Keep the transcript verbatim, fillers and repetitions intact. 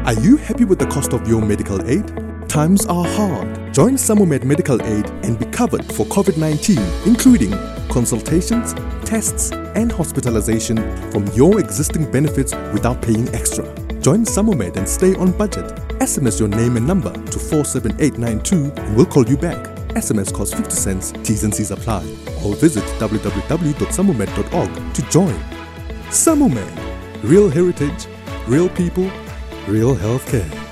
Are you happy with the cost of your medical aid? Times are hard. Join SAMOMED Medical Aid and be covered for COVID nineteen, including consultations, tests, and hospitalization from your existing benefits without paying extra. Join SAMOMED and stay on budget. S M S your name and number to four seven eight nine two and we'll call you back. S M S costs fifty cents, T's and C's apply. Or visit w w w dot samomed dot org to join. SAMOMED. Real heritage, real people, real healthcare.